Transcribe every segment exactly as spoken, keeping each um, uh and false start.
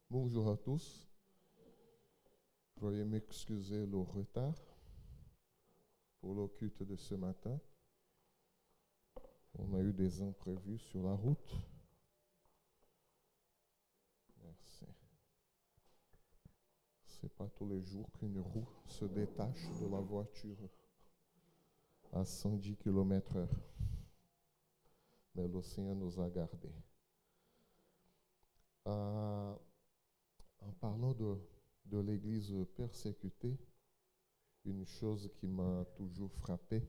Bonjour à tous. Veuillez m'excuser le retard pour le culte de ce matin. On a eu des imprévus sur la route. Merci. C'est pas tous les jours qu'une roue se détache de la voiture à cent dix kilomètres heure. Mais le Seigneur nous a gardés. Euh, en parlant de, de l'Église persécutée, une chose qui m'a toujours frappé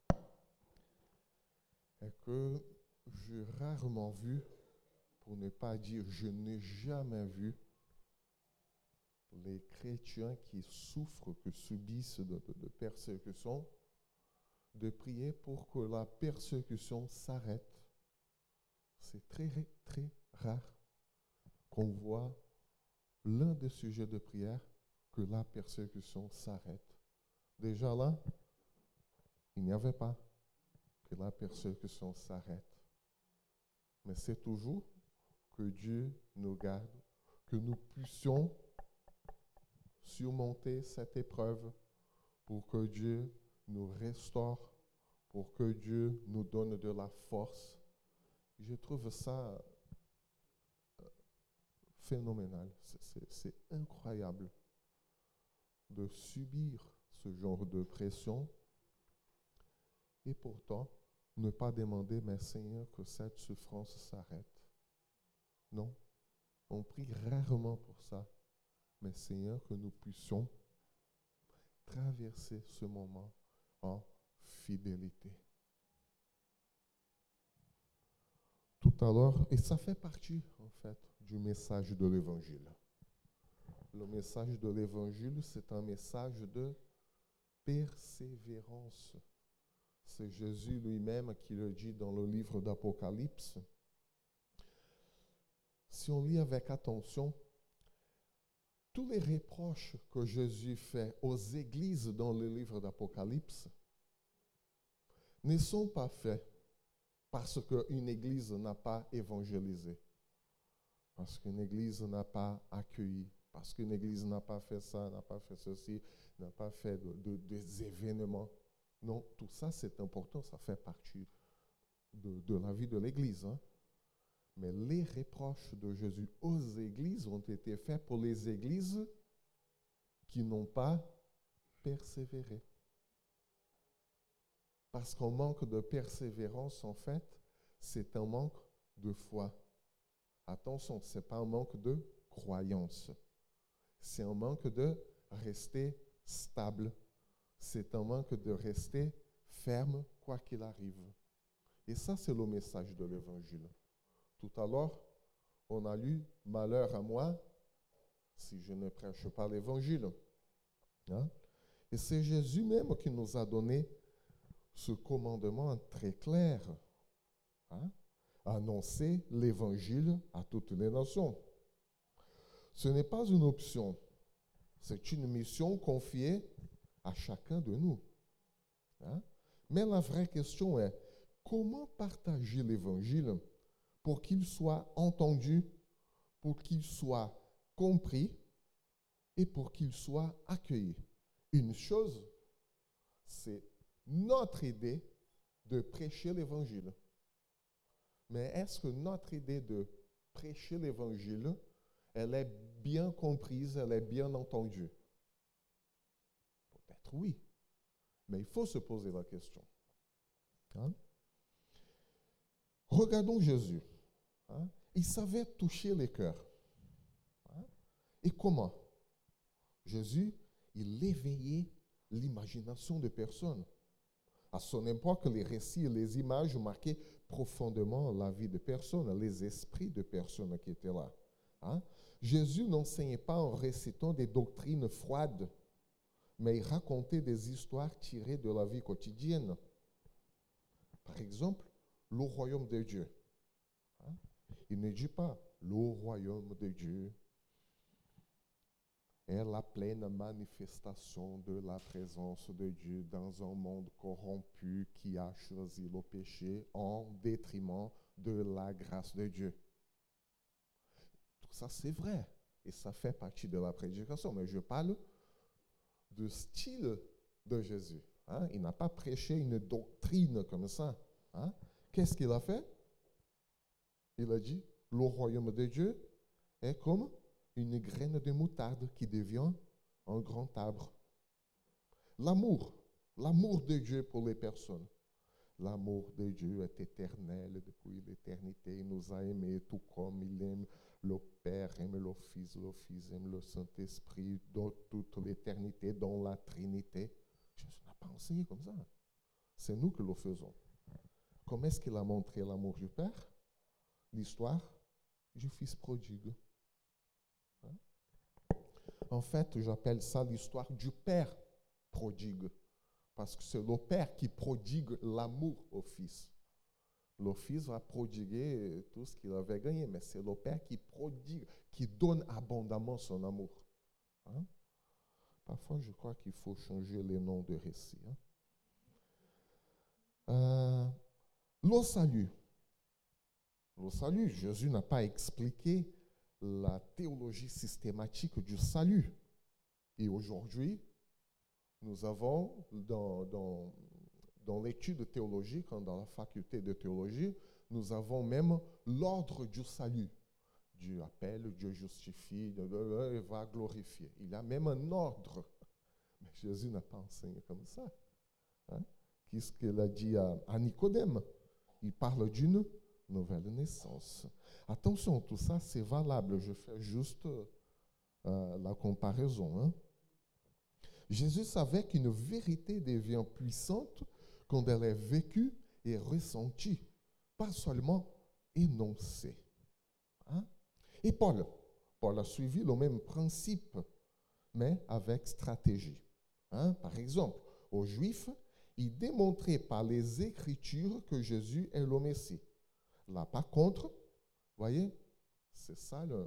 est que j'ai rarement vu, pour ne pas dire je n'ai jamais vu, les chrétiens qui souffrent, qui subissent de, de, de persécution, de prier pour que la persécution s'arrête. C'est très, très rare qu'on voit l'un des sujets de prière que la persécution s'arrête. Déjà là, il n'y avait pas que la persécution s'arrête. Mais c'est toujours que Dieu nous garde, que nous puissions surmonter cette épreuve pour que Dieu nous restaure, pour que Dieu nous donne de la force. Je trouve ça phénoménal, c'est, c'est, c'est incroyable de subir ce genre de pression et pourtant ne pas demander, mais Seigneur, que cette souffrance s'arrête. Non, on prie rarement pour ça, mais Seigneur, que nous puissions traverser ce moment en fidélité. Tout à l'heure, et ça fait partie, en fait, du message de l'Évangile. Le message de l'Évangile, c'est un message de persévérance. C'est Jésus lui-même qui le dit dans le livre d'Apocalypse. Si on lit avec attention, tous les reproches que Jésus fait aux églises dans le livre d'Apocalypse ne sont pas faits parce qu'une église n'a pas évangélisé, parce qu'une église n'a pas accueilli, parce qu'une église n'a pas fait ça, n'a pas fait ceci, n'a pas fait de, de, des événements. Non, tout ça c'est important, ça fait partie de, de la vie de l'église. Hein. Mais les reproches de Jésus aux églises ont été faits pour les églises qui n'ont pas persévéré. Parce qu'un manque de persévérance, en fait, c'est un manque de foi. Attention, ce n'est pas un manque de croyance. C'est un manque de rester stable. C'est un manque de rester ferme, quoi qu'il arrive. Et ça, c'est le message de l'Évangile. Tout à l'heure, on a lu « Malheur à moi si je ne prêche pas l'Évangile ». Hein? Et c'est Jésus même qui nous a donné ce commandement très clair. Hein? Annoncer l'Évangile à toutes les nations. Ce n'est pas une option, c'est une mission confiée à chacun de nous. Hein? Mais la vraie question est, comment partager l'Évangile pour qu'il soit entendu, pour qu'il soit compris et pour qu'il soit accueilli? Une chose, c'est notre idée de prêcher l'Évangile. Mais est-ce que notre idée de prêcher l'Évangile, elle est bien comprise, elle est bien entendue? Peut-être oui, mais il faut se poser la question. Hein? Regardons Jésus. Hein? Il savait toucher les cœurs. Hein? Et comment? Jésus, il éveillait l'imagination des personnes. À son époque, les récits et les images marquaient profondément la vie de personnes, les esprits de personnes qui étaient là. Hein? Jésus n'enseignait pas en récitant des doctrines froides, mais il racontait des histoires tirées de la vie quotidienne. Par exemple, le royaume de Dieu. Hein? Il ne dit pas le royaume de Dieu est la pleine manifestation de la présence de Dieu dans un monde corrompu qui a choisi le péché en détriment de la grâce de Dieu. Tout ça, c'est vrai. Et ça fait partie de la prédication. Mais je parle du style de Jésus. Hein? Il n'a pas prêché une doctrine comme ça. Hein? Qu'est-ce qu'il a fait? Il a dit, le royaume de Dieu est comme une graine de moutarde qui devient un grand arbre. L'amour, l'amour de Dieu pour les personnes. L'amour de Dieu est éternel depuis l'éternité. Il nous a aimés tout comme il aime le Père, aime le Fils, le Fils aime le Saint-Esprit, dans toute l'éternité, dans la Trinité. Jésus n'a pas enseigné comme ça. C'est nous que le faisons. Comment est-ce qu'il a montré l'amour du Père? L'histoire du Fils prodigue. Hein? En fait, j'appelle ça l'histoire du Père prodigue. Parce que c'est le Père qui prodigue l'amour au Fils. Le Fils va prodiguer tout ce qu'il avait gagné, mais c'est le Père qui prodigue, qui donne abondamment son amour. Hein? Parfois, je crois qu'il faut changer les noms de récits. Hein? Euh, le salut. Le salut, Jésus n'a pas expliqué la théologie systématique du salut. Et aujourd'hui, nous avons, dans, dans, dans l'étude théologique, dans la faculté de théologie, nous avons même l'ordre du salut. Dieu appelle, Dieu justifie, Dieu va glorifier. Il y a même un ordre. Mais Jésus n'a pas enseigné comme ça. Hein? Qu'est-ce qu'il a dit à, à Nicodème? Il parle d'une nouvelle naissance. Attention, tout ça, c'est valable. Je fais juste euh, la comparaison. Hein? Jésus savait qu'une vérité devient puissante quand elle est vécue et ressentie, pas seulement énoncée. Hein? Et Paul, Paul a suivi le même principe, mais avec stratégie. Hein? Par exemple, aux Juifs, il démontrait par les Écritures que Jésus est le Messie. Là, par contre, vous voyez, c'est ça le,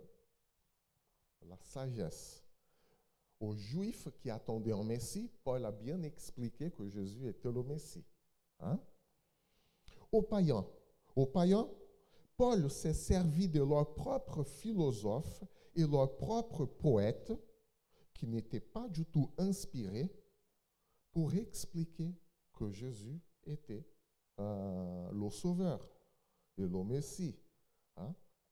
la sagesse. Aux Juifs qui attendaient un Messie, Paul a bien expliqué que Jésus était le Messie. Hein? Aux païens, aux païens, Paul s'est servi de leurs propres philosophes et leurs propres poètes, qui n'étaient pas du tout inspirés, pour expliquer que Jésus était euh, le Sauveur et le Messie. Hein?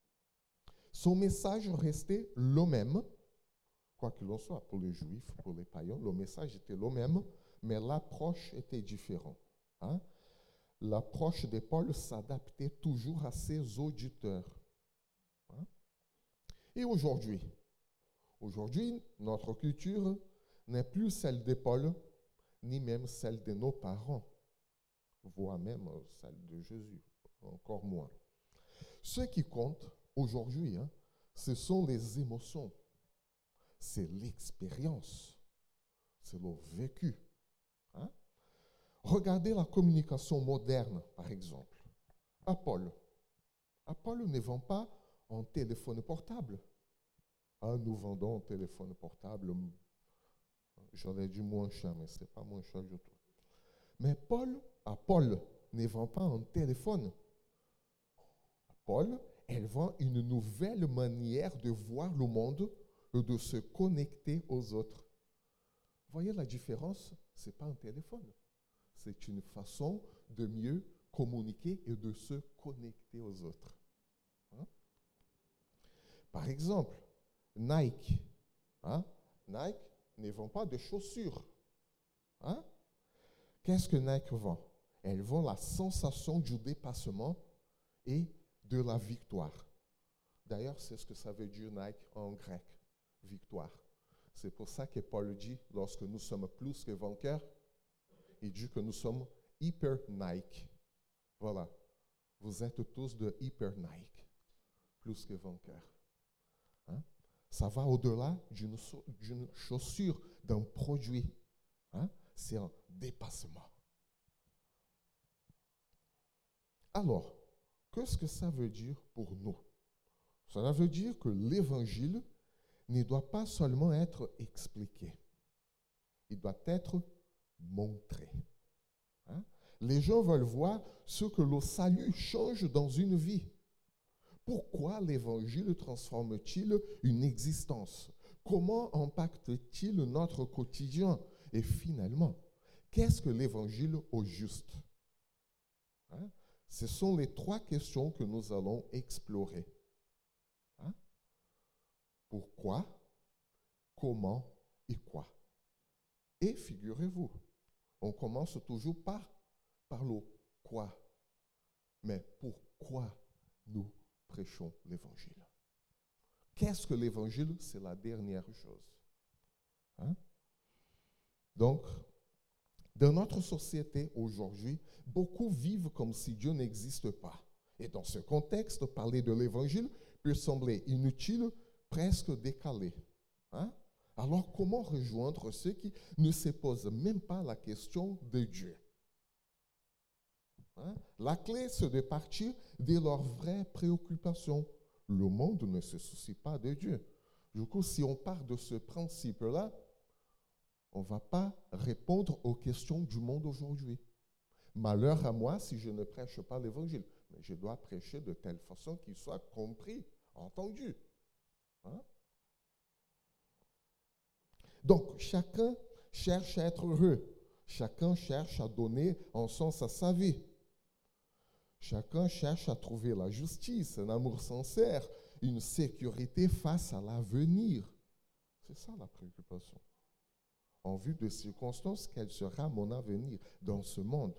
Son message restait le même. Quoi qu'il en soit, pour les Juifs, pour les païens, le message était le même, mais l'approche était différente. Hein? L'approche de Paul s'adaptait toujours à ses auditeurs. Hein? Et aujourd'hui, aujourd'hui, notre culture n'est plus celle de Paul, ni même celle de nos parents, voire même celle de Jésus, encore moins. Ce qui compte aujourd'hui, hein, ce sont les émotions. C'est l'expérience, c'est le vécu. Hein? Regardez la communication moderne, par exemple. Apple. Apple ne vend pas un téléphone portable. Ah, nous vendons un téléphone portable, j'aurais dit moins cher, mais ce n'est pas moins cher du tout. Mais Paul, Apple ne vend pas un téléphone. Apple, elle vend une nouvelle manière de voir le monde, de se connecter aux autres. Voyez la différence? Ce n'est pas un téléphone. C'est une façon de mieux communiquer et de se connecter aux autres. Hein? Par exemple, Nike. Hein? Nike ne vend pas de chaussures. Hein? Qu'est-ce que Nike vend? Elle vend la sensation du dépassement et de la victoire. D'ailleurs, c'est ce que ça veut dire Nike en grec. Victoire. C'est pour ça que Paul dit, lorsque nous sommes plus que vainqueurs, il dit que nous sommes hyper Nike. Voilà. Vous êtes tous de hyper Nike, plus que vainqueurs. Hein? Ça va au-delà d'une, d'une chaussure, d'un produit. Hein? C'est un dépassement. Alors, qu'est-ce que ça veut dire pour nous? Cela veut dire que l'évangile ne doit pas seulement être expliqué, il doit être montré. Hein? Les gens veulent voir ce que le salut change dans une vie. Pourquoi l'évangile transforme-t-il une existence? Comment impacte-t-il notre quotidien? Et finalement, qu'est-ce que l'évangile au juste? Hein? Ce sont les trois questions que nous allons explorer. Hein? Pourquoi, comment et quoi? Et figurez-vous, on commence toujours par, par le quoi. Mais pourquoi nous prêchons l'évangile? Qu'est-ce que l'évangile? C'est la dernière chose. Hein? Donc, dans notre société aujourd'hui, beaucoup vivent comme si Dieu n'existe pas. Et dans ce contexte, parler de l'évangile peut sembler inutile, presque décalé. Hein? Alors, comment rejoindre ceux qui ne se posent même pas la question de Dieu? Hein? La clé, c'est de partir de leurs vraies préoccupations. Le monde ne se soucie pas de Dieu. Du coup, si on part de ce principe-là, on ne va pas répondre aux questions du monde aujourd'hui. Malheur à moi si je ne prêche pas l'évangile. Mais je dois prêcher de telle façon qu'il soit compris, entendu. Hein? Donc, chacun cherche à être heureux. Chacun cherche à donner un sens à sa vie. Chacun cherche à trouver la justice, un amour sincère, une sécurité face à l'avenir. C'est ça la préoccupation. En vue de circonstances, quel sera mon avenir dans ce monde?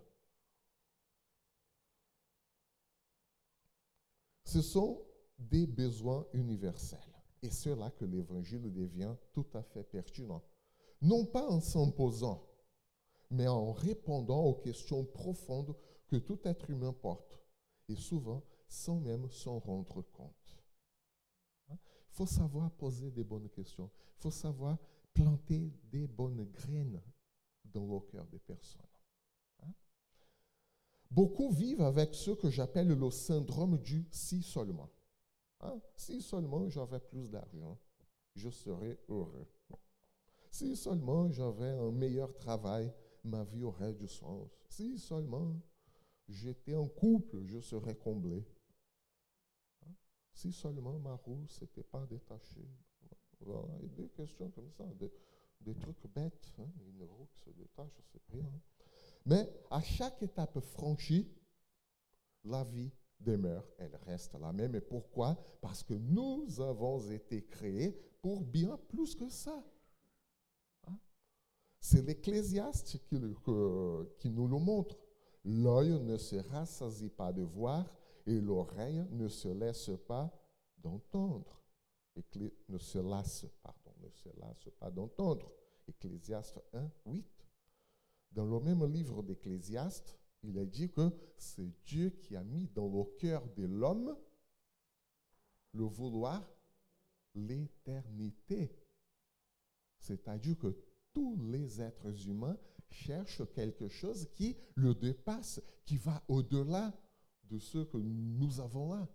Ce sont des besoins universels. Et c'est là que l'évangile devient tout à fait pertinent. Non pas en s'imposant, mais en répondant aux questions profondes que tout être humain porte. Et souvent, sans même s'en rendre compte. Il faut savoir poser des bonnes questions. Il faut savoir planter des bonnes graines dans le cœur des personnes. Hein? Beaucoup vivent avec ce que j'appelle le syndrome du si seulement. Hein? Si seulement j'avais plus d'argent, je serais heureux. Si seulement j'avais un meilleur travail, ma vie aurait du sens. Si seulement j'étais en couple, je serais comblé. Hein? Si seulement ma roue n'était pas détachée. Voilà, et des questions comme ça, des, des trucs bêtes. Hein? Une roue qui se détache, c'est rien. Mais à chaque étape franchie, la vie demeure, elle reste la même. Et pourquoi? Parce que nous avons été créés pour bien plus que ça. Hein? C'est l'Ecclésiaste qui, que, qui nous le montre. L'œil ne se rassasie pas de voir et l'oreille ne se laisse pas d'entendre. Éclé, ne se lasse, pardon, ne se lasse pas d'entendre. Ecclésiaste un, huit. Dans le même livre d'Ecclésiaste, il est dit que c'est Dieu qui a mis dans le cœur de l'homme le vouloir l'éternité. C'est-à-dire que tous les êtres humains cherchent quelque chose qui le dépasse, qui va au-delà de ce que nous avons là.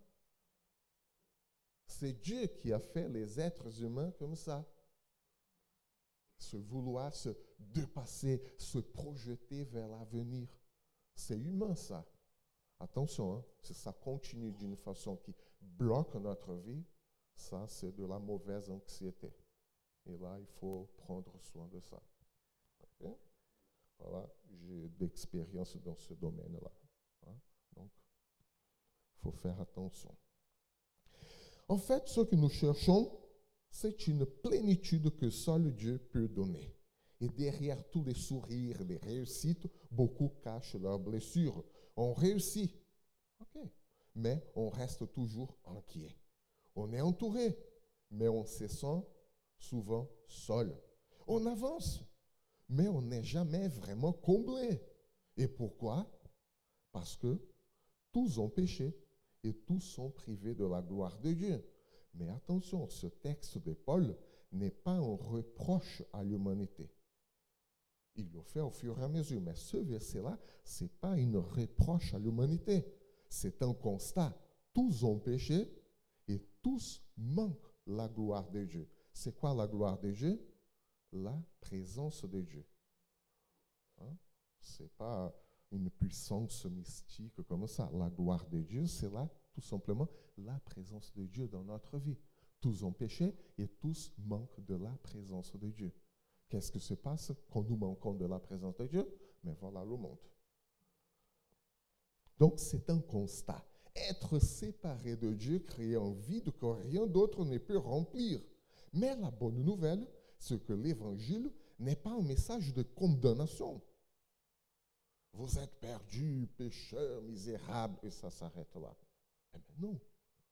C'est Dieu qui a fait les êtres humains comme ça. Se vouloir se dépasser, se projeter vers l'avenir. C'est humain ça. Attention, hein, si ça continue d'une façon qui bloque notre vie, ça c'est de la mauvaise anxiété. Et là, il faut prendre soin de ça. Okay? Voilà, j'ai d'expérience dans ce domaine-là. Hein? Donc, il faut faire attention. En fait, ce que nous cherchons, c'est une plénitude que seul Dieu peut donner. Et derrière tous les sourires, les réussites, beaucoup cachent leurs blessures. On réussit, ok, mais on reste toujours inquiet. On est entouré, mais on se sent souvent seul. On avance, mais on n'est jamais vraiment comblé. Et pourquoi? Parce que tous ont péché et tous sont privés de la gloire de Dieu. Mais attention, ce texte de Paul n'est pas un reproche à l'humanité. Il le fait au fur et à mesure. Mais ce verset-là, ce n'est pas une reproche à l'humanité. C'est un constat. Tous ont péché et tous manquent la gloire de Dieu. C'est quoi la gloire de Dieu? La présence de Dieu. Hein? Ce n'est pas une puissance mystique comme ça. La gloire de Dieu, c'est là, tout tout simplement la présence de Dieu dans notre vie. Tous ont péché et tous manquent de la présence de Dieu. Qu'est-ce qui se passe quand nous manquons de la présence de Dieu? Mais voilà le monde. Donc, c'est un constat. Être séparé de Dieu crée un vide que rien d'autre ne peut remplir. Mais la bonne nouvelle, c'est que l'Évangile n'est pas un message de condamnation. Vous êtes perdus, pécheurs, misérables, et ça s'arrête là. Eh bien non.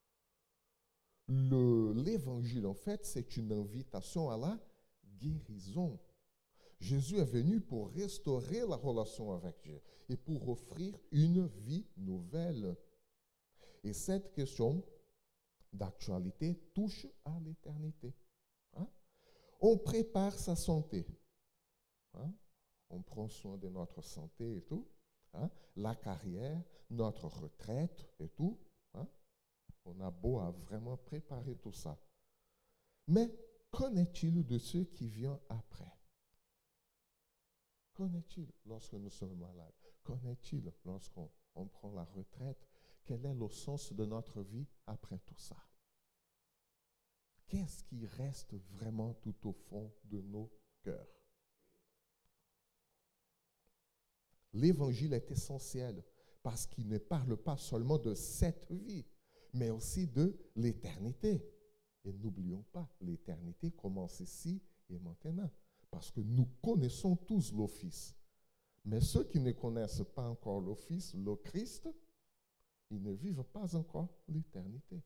Le, l'évangile, en fait, c'est une invitation à la guérison. Jésus est venu pour restaurer la relation avec Dieu et pour offrir une vie nouvelle. Et cette question d'actualité touche à l'éternité. Hein? On prépare sa santé. Hein? On prend soin de notre santé et tout. Hein? La carrière, notre retraite et tout. Hein? On a beau à vraiment préparer tout ça. Mais qu'en est-il de ceux qui viennent après? Qu'en est-il lorsque nous sommes malades? Qu'en est-il lorsqu'on on prend la retraite? Quel est le sens de notre vie après tout ça? Qu'est-ce qui reste vraiment tout au fond de nos cœurs? L'évangile est essentiel parce qu'il ne parle pas seulement de cette vie, mais aussi de l'éternité. Et n'oublions pas, l'éternité commence ici et maintenant, parce que nous connaissons tous l'office. Mais ceux qui ne connaissent pas encore l'office, le Christ, ils ne vivent pas encore l'éternité.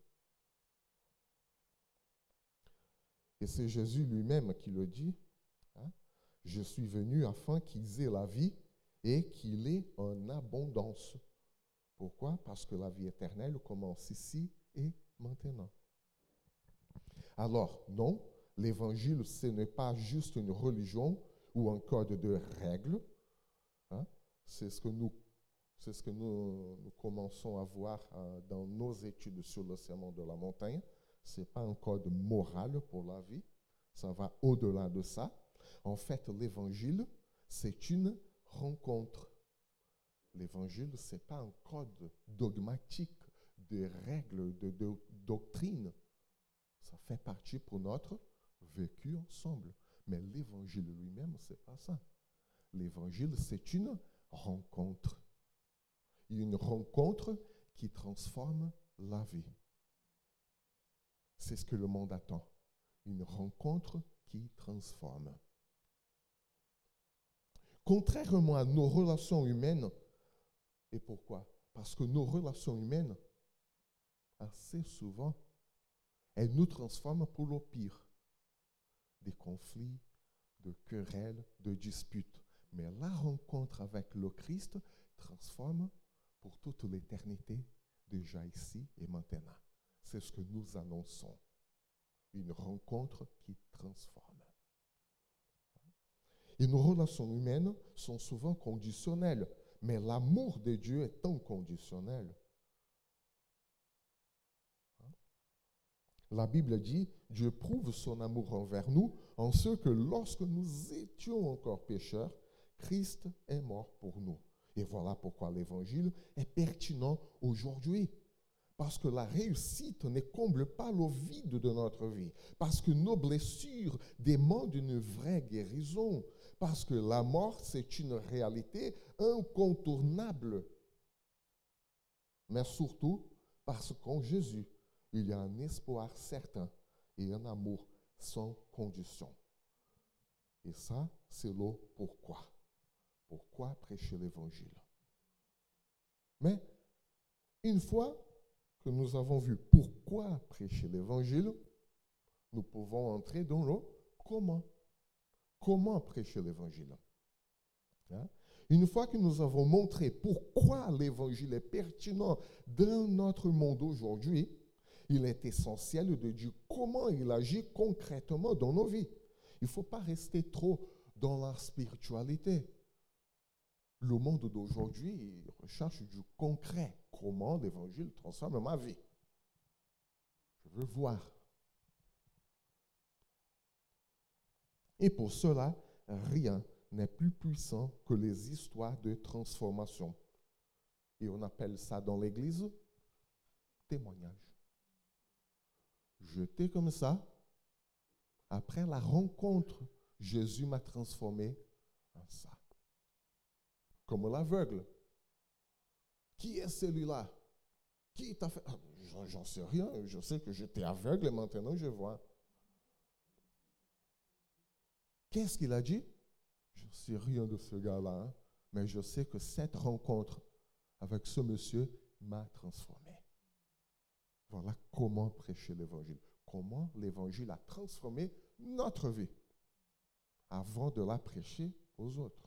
Et c'est Jésus lui-même qui le dit, hein, « Je suis venu afin qu'ils aient la vie et qu'il ait en abondance. » Pourquoi? Parce que la vie éternelle commence ici et maintenant. Alors, non, l'évangile, ce n'est pas juste une religion ou un code de règles. Hein? C'est ce que nous, c'est ce que nous, nous commençons à voir euh, dans nos études sur le serment de la montagne. Ce n'est pas un code moral pour la vie. Ça va au-delà de ça. En fait, l'évangile, c'est une rencontre. L'évangile, ce n'est pas un code dogmatique de règles, de, de doctrine. Ça fait partie pour notre vécu ensemble. Mais l'évangile lui-même, ce n'est pas ça. L'évangile, c'est une rencontre. Une rencontre qui transforme la vie. C'est ce que le monde attend. Une rencontre qui transforme. Contrairement à nos relations humaines, et pourquoi? Parce que nos relations humaines, assez souvent, elles nous transforment pour le pire. Des conflits, de querelles, de disputes. Mais la rencontre avec le Christ transforme pour toute l'éternité, déjà ici et maintenant. C'est ce que nous annonçons. Une rencontre qui transforme. Et nos relations humaines sont souvent conditionnelles, mais l'amour de Dieu est inconditionnel. La Bible dit, Dieu prouve son amour envers nous en ce que lorsque nous étions encore pécheurs, Christ est mort pour nous. Et voilà pourquoi l'évangile est pertinent aujourd'hui. Parce que la réussite ne comble pas le vide de notre vie. Parce que nos blessures demandent une vraie guérison. Parce que la mort, c'est une réalité incontournable. Mais surtout, parce qu'en Jésus, il y a un espoir certain et un amour sans condition. Et ça, c'est le pourquoi. Pourquoi prêcher l'évangile? Mais, une fois que nous avons vu pourquoi prêcher l'évangile, nous pouvons entrer dans le comment. Comment prêcher l'évangile? Hein? Une fois que nous avons montré pourquoi l'évangile est pertinent dans notre monde aujourd'hui, il est essentiel de dire comment il agit concrètement dans nos vies. Il ne faut pas rester trop dans la spiritualité. Le monde d'aujourd'hui recherche du concret. Comment l'évangile transforme ma vie? Je veux voir. Et pour cela, rien n'est plus puissant que les histoires de transformation. Et on appelle ça dans l'Église témoignage. J'étais comme ça. Après la rencontre, Jésus m'a transformé en ça. Comme l'aveugle. Qui est celui-là? Qui t'a fait? Ah, j'en sais rien. Je sais que j'étais aveugle et maintenant je vois. Qu'est-ce qu'il a dit? Je ne sais rien de ce gars-là, hein, mais je sais que cette rencontre avec ce monsieur m'a transformé. Voilà comment prêcher l'évangile. Comment l'évangile a transformé notre vie avant de la prêcher aux autres.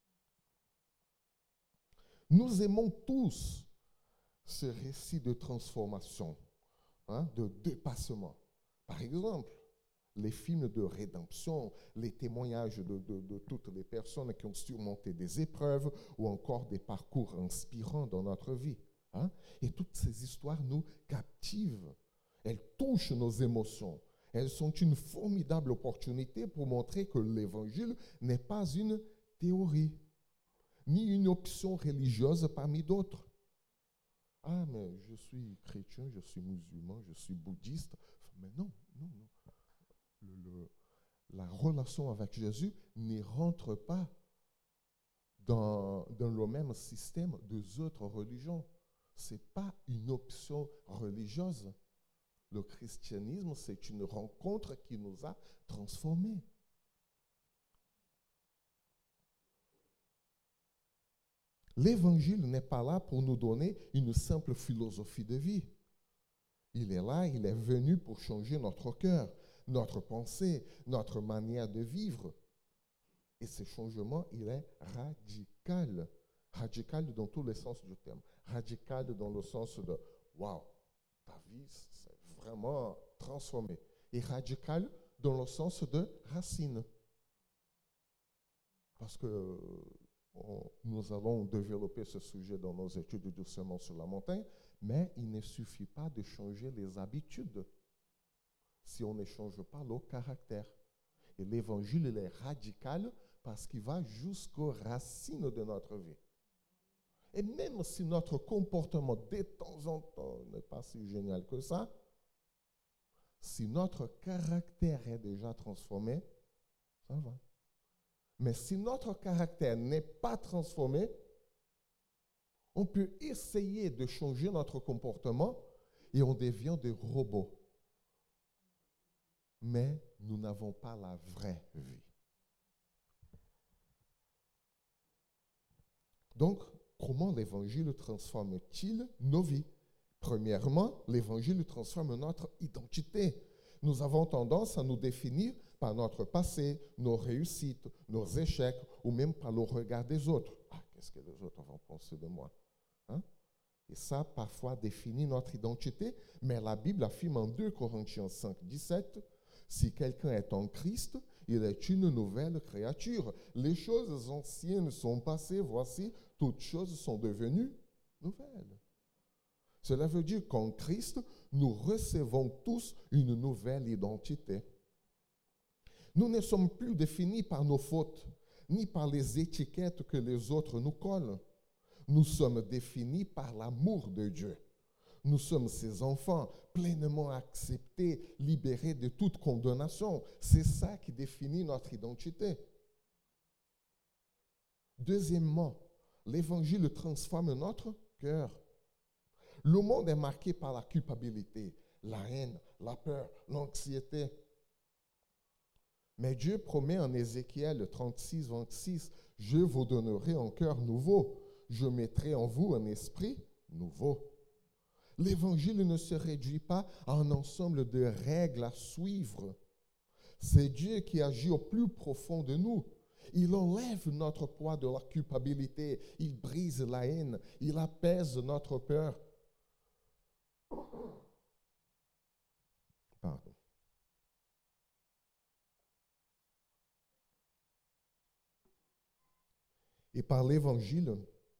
Nous aimons tous ce récit de transformation, hein, de dépassement. Par exemple, les films de rédemption, les témoignages de, de, de toutes les personnes qui ont surmonté des épreuves ou encore des parcours inspirants dans notre vie. Hein? Et toutes ces histoires nous captivent. Elles touchent nos émotions. Elles sont une formidable opportunité pour montrer que l'évangile n'est pas une théorie, ni une option religieuse parmi d'autres. Ah, mais je suis chrétien, je suis musulman, je suis bouddhiste. Mais non, non, non. Le, le, la relation avec Jésus ne rentre pas dans, dans le même système des autres religions. Ce n'est pas une option religieuse. Le christianisme, c'est une rencontre qui nous a transformés. L'évangile n'est pas là pour nous donner une simple philosophie de vie. Il est là, il est venu pour changer notre cœur, notre pensée, notre manière de vivre. Et ce changement, il est radical. Radical dans tous les sens du terme. Radical dans le sens de « Waouh, ta vie s'est vraiment transformée ». Et radical dans le sens de racine. Parce que on, nous allons développer ce sujet dans nos études du Sermon sur la montagne, mais il ne suffit pas de changer les habitudes si on ne change pas le caractère. Et l'évangile, il est radical parce qu'il va jusqu'aux racines de notre vie. Et même si notre comportement de temps en temps n'est pas si génial que ça, si notre caractère est déjà transformé, ça va. Mais si notre caractère n'est pas transformé, on peut essayer de changer notre comportement et on devient des robots. Mais nous n'avons pas la vraie vie. Donc, comment l'évangile transforme-t-il nos vies? Premièrement, l'évangile transforme notre identité. Nous avons tendance à nous définir par notre passé, nos réussites, nos échecs, ou même par le regard des autres. Ah, qu'est-ce que les autres vont penser de moi? Hein? Et ça, parfois, définit notre identité, mais la Bible affirme en deux Corinthiens cinq, dix-sept, si quelqu'un est en Christ, il est une nouvelle créature. Les choses anciennes sont passées, voici, toutes choses sont devenues nouvelles. Cela veut dire qu'en Christ, nous recevons tous une nouvelle identité. Nous ne sommes plus définis par nos fautes, ni par les étiquettes que les autres nous collent. Nous sommes définis par l'amour de Dieu. Nous sommes ses enfants, pleinement acceptés, libérés de toute condamnation. C'est ça qui définit notre identité. Deuxièmement, l'évangile transforme notre cœur. Le monde est marqué par la culpabilité, la haine, la peur, l'anxiété. Mais Dieu promet en Ézéchiel trente-six, vingt-six, « Je vous donnerai un cœur nouveau, je mettrai en vous un esprit nouveau. » L'évangile ne se réduit pas à un ensemble de règles à suivre. C'est Dieu qui agit au plus profond de nous. Il enlève notre poids de la culpabilité, il brise la haine, il apaise notre peur. Pardon. Et par l'évangile,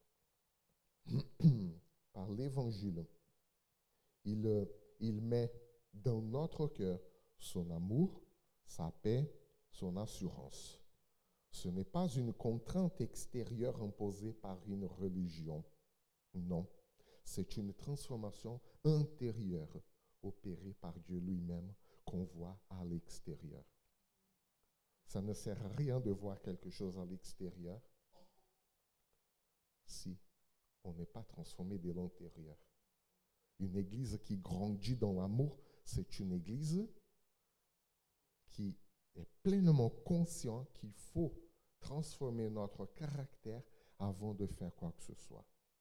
par l'évangile, il, il met dans notre cœur son amour, sa paix, son assurance. Ce n'est pas une contrainte extérieure imposée par une religion. Non. c'est une transformation intérieure opérée par Dieu lui-même qu'on voit à l'extérieur. Ça ne sert à rien de voir quelque chose à l'extérieur si on n'est pas transformé de l'intérieur. Une église qui grandit dans l'amour, c'est une église qui est pleinement consciente qu'il faut transformer notre caractère avant de faire quoi que ce soit.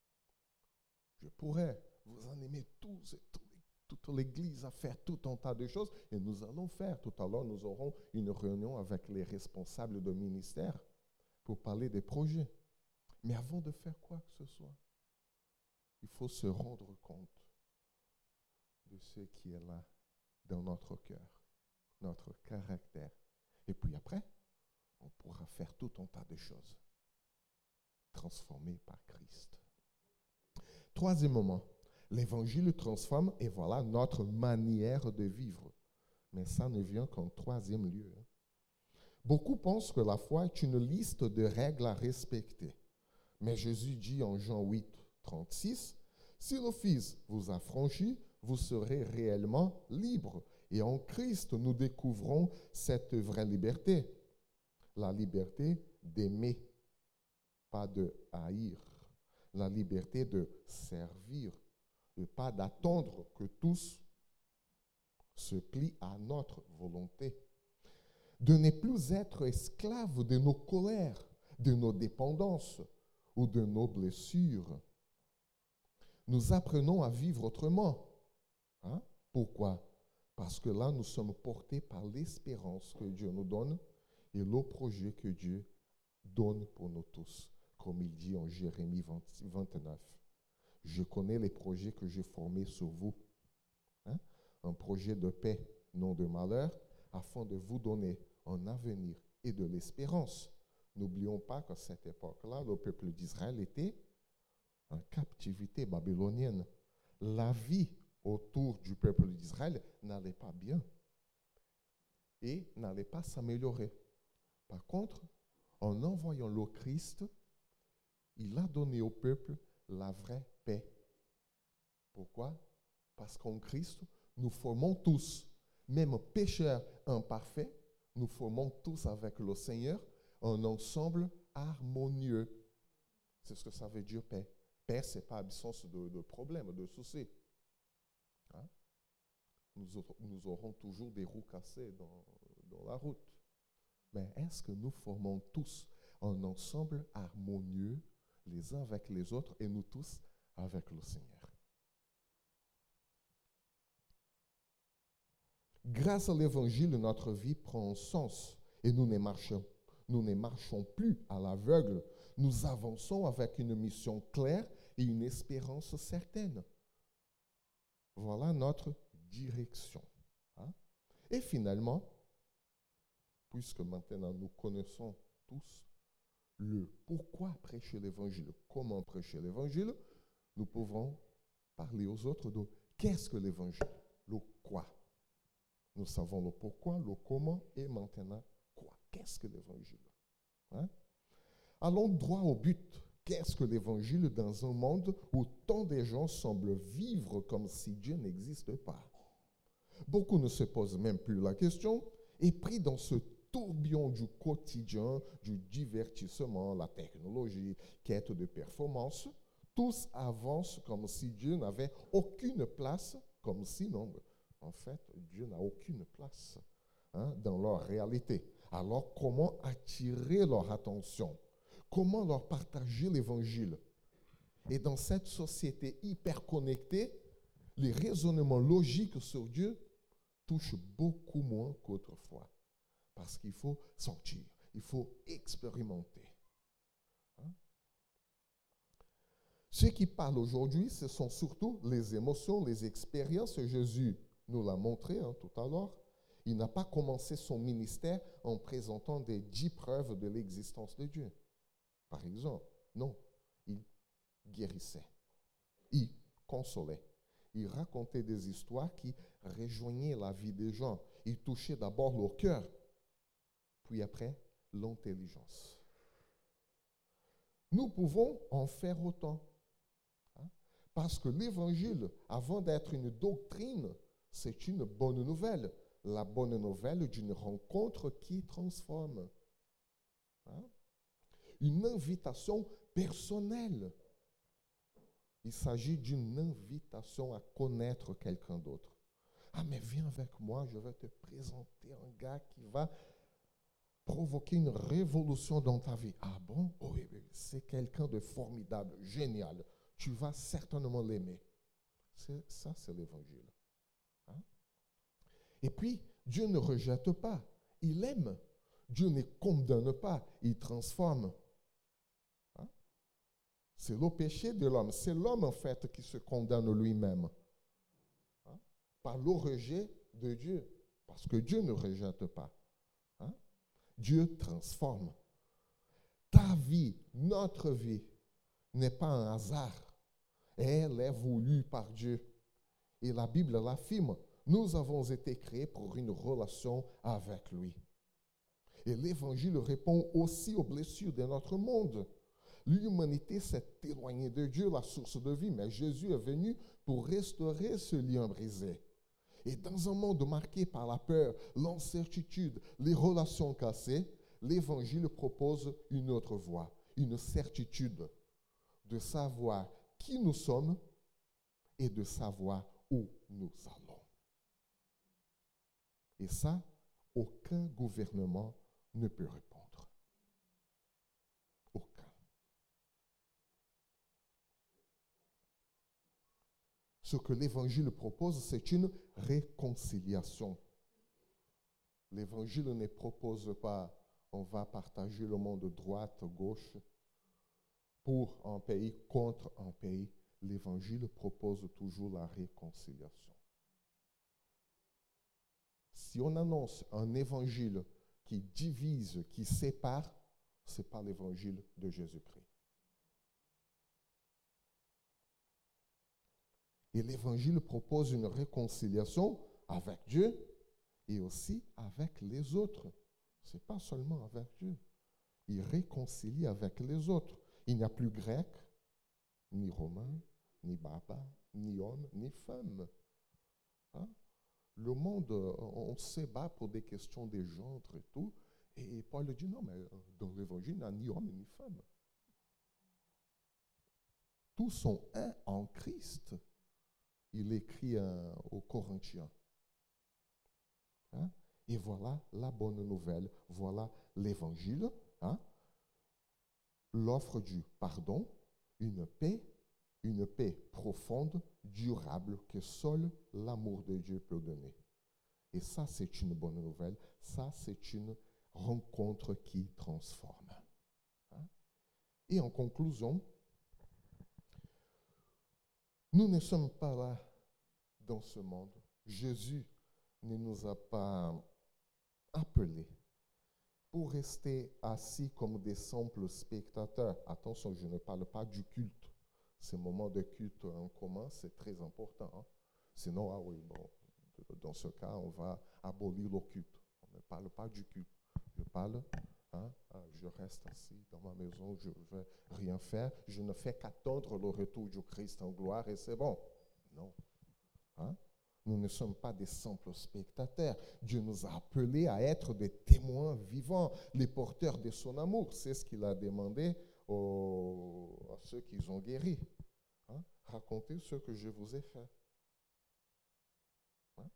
Je pourrais vous en aimer tous et tous, toute l'église à faire tout un tas de choses, et nous allons faire. Tout à l'heure, nous aurons une réunion avec les responsables de ministère pour parler des projets. Mais avant de faire quoi que ce soit, il faut se rendre compte de ce qui est là dans notre cœur, notre caractère. Et puis après, on pourra faire tout un tas de choses transformées par Christ. Troisième moment, l'évangile transforme et voilà notre manière de vivre. Mais ça ne vient qu'en troisième lieu. Beaucoup pensent que la foi est une liste de règles à respecter. Mais Jésus dit en Jean huit, trente-six, « Si le Fils vous a franchi, vous serez réellement libre. » Et en Christ, nous découvrons cette vraie liberté. La liberté d'aimer, pas de haïr. La liberté de servir, et pas d'attendre que tous se plient à notre volonté. De ne plus être esclave de nos colères, de nos dépendances ou de nos blessures. Nous apprenons à vivre autrement. Hein? Pourquoi? Parce que là, nous sommes portés par l'espérance que Dieu nous donne et le projet que Dieu donne pour nous tous. Comme il dit en Jérémie vingt-neuf. Je connais les projets que j'ai formés sur vous. Hein? Un projet de paix, non de malheur, afin de vous donner un avenir et de l'espérance. N'oublions pas qu'à cette époque-là, le peuple d'Israël était en captivité babylonienne. La vie autour du peuple d'Israël n'allait pas bien et n'allait pas s'améliorer. Par contre, en envoyant le Christ, il a donné au peuple la vraie paix. Pourquoi? Parce qu'en Christ, nous formons tous, même pécheurs imparfaits, nous formons tous avec le Seigneur un ensemble harmonieux. C'est ce que ça veut dire paix. Paix, ce n'est pas absence de, de problèmes, de soucis. Hein? Nous, aurons, nous aurons toujours des roues cassées dans, dans la route. Mais est-ce que nous formons tous un ensemble harmonieux les uns avec les autres et nous tous avec le Seigneur? Grâce à l'Évangile, notre vie prend un sens et nous ne marchons, nous ne marchons plus à l'aveugle. Nous avançons avec une mission claire et une espérance certaine. Voilà notre direction. Hein? Et finalement, puisque maintenant nous connaissons tous le pourquoi prêcher l'Évangile, comment prêcher l'Évangile, nous pouvons parler aux autres de qu'est-ce que l'Évangile, le quoi. Nous savons le pourquoi, le comment et maintenant quoi. Qu'est-ce que l'Évangile? Hein? Allons droit au but. Qu'est-ce que l'Évangile dans un monde où tant de gens semblent vivre comme si Dieu n'existe pas? Beaucoup ne se posent même plus la question et pris dans ce tourbillon du quotidien, du divertissement, la technologie, quête de performance, tous avancent comme si Dieu n'avait aucune place, comme si non, en fait, Dieu n'a aucune place hein, dans leur réalité. Alors, comment attirer leur attention? Comment leur partager l'Évangile? Et dans cette société hyper connectée, les raisonnements logiques sur Dieu touchent beaucoup moins qu'autrefois. Parce qu'il faut sentir, il faut expérimenter. Hein? Ceux qui parlent aujourd'hui, ce sont surtout les émotions, les expériences. Jésus nous l'a montré hein, tout à l'heure. Il n'a pas commencé son ministère en présentant des dix preuves de l'existence de Dieu. Par exemple, non, il guérissait, il consolait, il racontait des histoires qui rejoignaient la vie des gens. Il touchait d'abord leur cœur, puis après l'intelligence. Nous pouvons en faire autant. Hein? Parce que l'évangile, avant d'être une doctrine, c'est une bonne nouvelle. La bonne nouvelle d'une rencontre qui transforme. Hein? Une invitation personnelle. Il s'agit d'une invitation à connaître quelqu'un d'autre. Ah, mais viens avec moi, je vais te présenter un gars qui va provoquer une révolution dans ta vie. Ah bon? Oh, oui, oui, c'est quelqu'un de formidable, génial. Tu vas certainement l'aimer. C'est, ça, c'est l'évangile. Hein? Et puis, Dieu ne rejette pas. Il aime. Dieu ne condamne pas. Il transforme. Hein? C'est le péché de l'homme. C'est l'homme, en fait, qui se condamne lui-même. Hein? Par le rejet de Dieu. Parce que Dieu ne rejette pas. Hein? Dieu transforme. Ta vie, notre vie, n'est pas un hasard. Elle est voulue par Dieu. Et la Bible l'affirme. Nous avons été créés pour une relation avec lui. Et l'Évangile répond aussi aux blessures de notre monde. L'humanité s'est éloignée de Dieu, la source de vie, mais Jésus est venu pour restaurer ce lien brisé. Et dans un monde marqué par la peur, l'incertitude, les relations cassées, l'Évangile propose une autre voie, une certitude de savoir qui nous sommes et de savoir où nous allons. Et ça, aucun gouvernement ne peut répondre. Aucun. Ce que l'Évangile propose, c'est une réconciliation. L'Évangile ne propose pas, on va partager le monde droite, gauche, pour un pays, contre un pays. L'Évangile propose toujours la réconciliation. Si on annonce un évangile qui divise, qui sépare, ce n'est pas l'évangile de Jésus-Christ. Et l'évangile propose une réconciliation avec Dieu et aussi avec les autres. Ce n'est pas seulement avec Dieu. Il réconcilie avec les autres. Il n'y a plus grec, ni romain, ni baba, ni homme, ni femme. Hein? Le monde, on se bat pour des questions des genres et tout. Et Paul dit non, mais dans l'évangile, il n'y a ni homme ni femme. Tous sont un en Christ. Il écrit euh, aux Corinthiens. Hein? Et voilà la bonne nouvelle. Voilà l'évangile. Hein? L'offre du pardon, une paix, une paix profonde, durable, que seul l'amour de Dieu peut donner. Et ça, c'est une bonne nouvelle. Ça, c'est une rencontre qui transforme. Hein? Et en conclusion, nous ne sommes pas là dans ce monde. Jésus ne nous a pas appelés pour rester assis comme des simples spectateurs. Attention, je ne parle pas du culte. Ces moments de culte en commun, c'est très important. Hein? Sinon, ah oui, bon, dans ce cas, on va abolir le culte. On ne parle pas du culte. Je parle, hein, je reste assis dans ma maison, je ne vais rien faire. Je ne fais qu'attendre le retour du Christ en gloire et c'est bon. Non. Hein? Nous ne sommes pas des simples spectateurs. Dieu nous a appelés à être des témoins vivants, les porteurs de son amour. C'est ce qu'il a demandé aux, à ceux qui ont guéri. Hein? Racontez ce que je vous ai fait. Hein?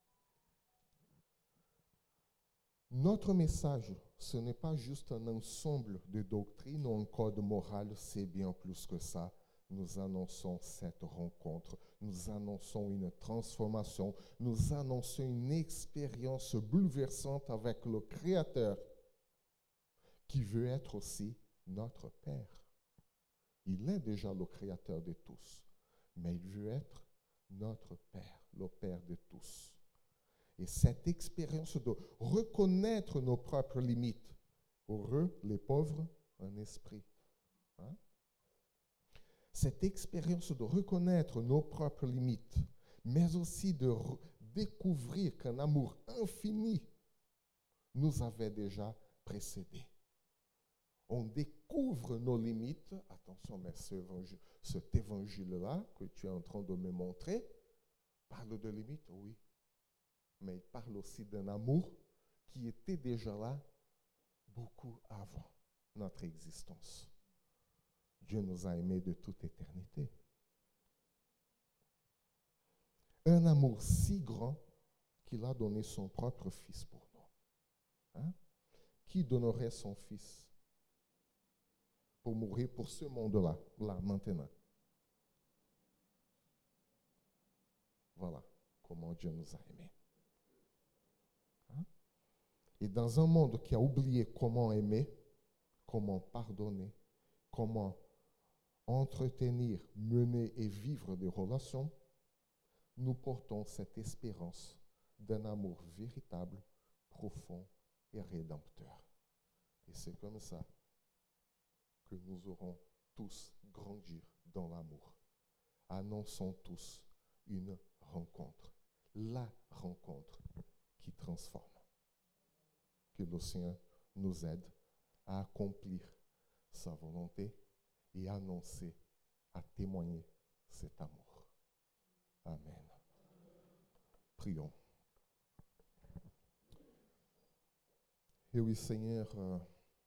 Notre message, ce n'est pas juste un ensemble de doctrines ou un code moral, c'est bien plus que ça. Nous annonçons cette rencontre, nous annonçons une transformation, nous annonçons une expérience bouleversante avec le Créateur qui veut être aussi notre Père. Il est déjà le Créateur de tous, mais il veut être notre Père, le Père de tous. Et cette expérience de reconnaître nos propres limites, heureux les pauvres en esprit, hein? Cette expérience de reconnaître nos propres limites, mais aussi de re- découvrir qu'un amour infini nous avait déjà précédés. on découvre nos limites. Attention, mais ce évangile, cet évangile-là que tu es en train de me montrer parle de limites, oui. Mais il parle aussi d'un amour qui était déjà là beaucoup avant notre existence. Dieu nous a aimés de toute éternité. Un amour si grand qu'il a donné son propre Fils pour nous. Hein? Qui donnerait son Fils pour mourir pour ce monde-là, là, maintenant? Voilà comment Dieu nous a aimés. Hein? Et dans un monde qui a oublié comment aimer, comment pardonner, comment entretenir, mener et vivre des relations, nous portons cette espérance d'un amour véritable, profond et rédempteur. Et c'est comme ça que nous aurons tous grandir dans l'amour. Annonçons tous une rencontre, la rencontre qui transforme. Que le Seigneur nous aide à accomplir sa volonté et annoncer, à témoigner cet amour. Amen. Prions. Et oui, Seigneur, euh,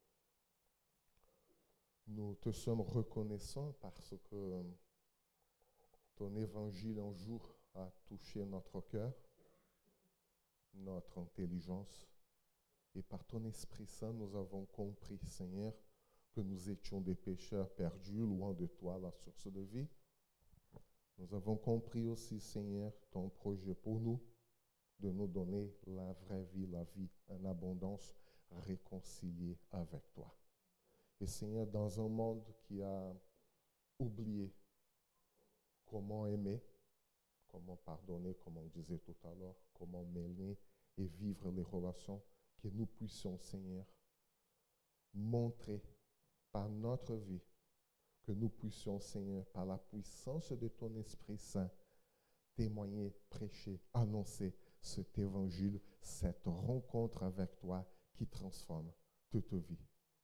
nous te sommes reconnaissants parce que ton évangile un jour a touché notre cœur, notre intelligence, et par ton Esprit Saint, nous avons compris, Seigneur, que nous étions des pécheurs perdus, loin de toi, la source de vie. Nous avons compris aussi, Seigneur, ton projet pour nous, de nous donner la vraie vie, la vie en abondance, réconciliée avec toi. Et Seigneur, dans un monde qui a oublié comment aimer, comment pardonner, comme on disait tout à l'heure, comment mener et vivre les relations, que nous puissions, Seigneur, montrer par notre vie, que nous puissions, Seigneur, par la puissance de ton Esprit Saint, témoigner, prêcher, annoncer cet évangile, cette rencontre avec toi qui transforme toute vie.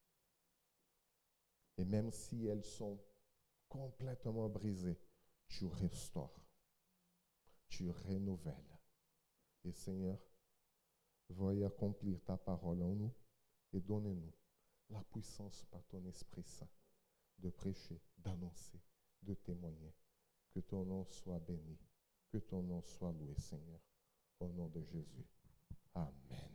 Et même si elles sont complètement brisées, tu restaures, tu renouvelles. Et Seigneur, veuille accomplir ta parole en nous et donnez-nous la puissance par ton Esprit Saint de prêcher, d'annoncer, de témoigner. Que ton nom soit béni, que ton nom soit loué, Seigneur, au nom de Jésus. Amen.